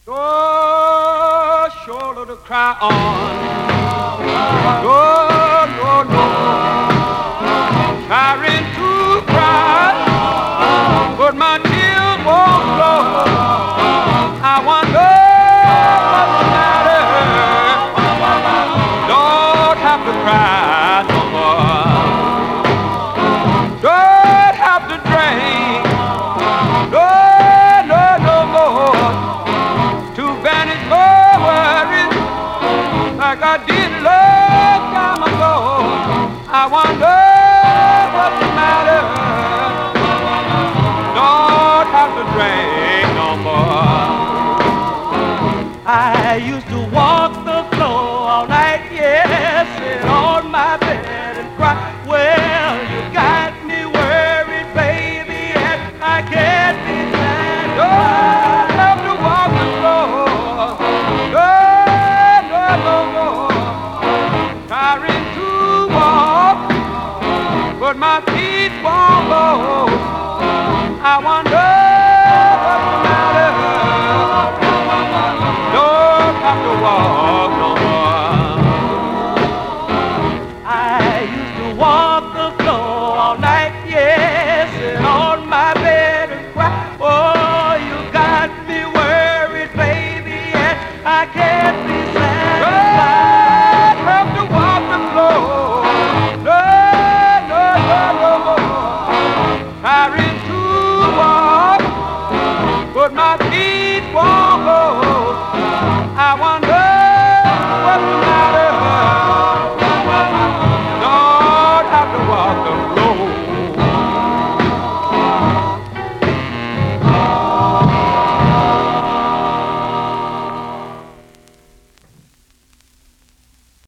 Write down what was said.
Oh, shoulder to cry on. No, no, no. Trying to cry, but my tears won't flow. I wonder what's the matter. Don't have to cry no more. Don't have to drink. No, no, no more. To banish my worries like I did a long time ago. I wonder what's the matter. Don't have to drink no more. I used to